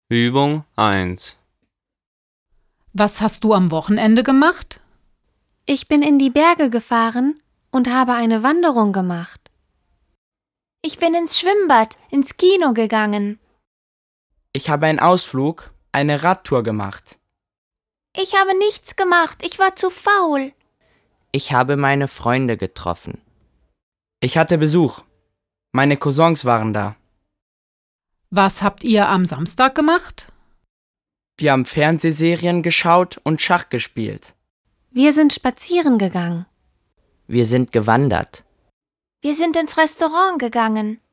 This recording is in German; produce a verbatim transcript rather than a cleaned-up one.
Übung eins. Was hast du am Wochenende gemacht? Ich bin in die Berge gefahren und habe eine Wanderung gemacht. Ich bin ins Schwimmbad, ins Kino gegangen. Ich habe einen Ausflug, eine Radtour gemacht. Ich habe nichts gemacht, ich war zu faul. Ich habe meine Freunde getroffen. Ich hatte Besuch. Meine Cousins waren da. Was habt ihr am Samstag gemacht? Wir haben Fernsehserien geschaut und Schach gespielt. Wir sind spazieren gegangen. Wir sind gewandert. Wir sind ins Restaurant gegangen.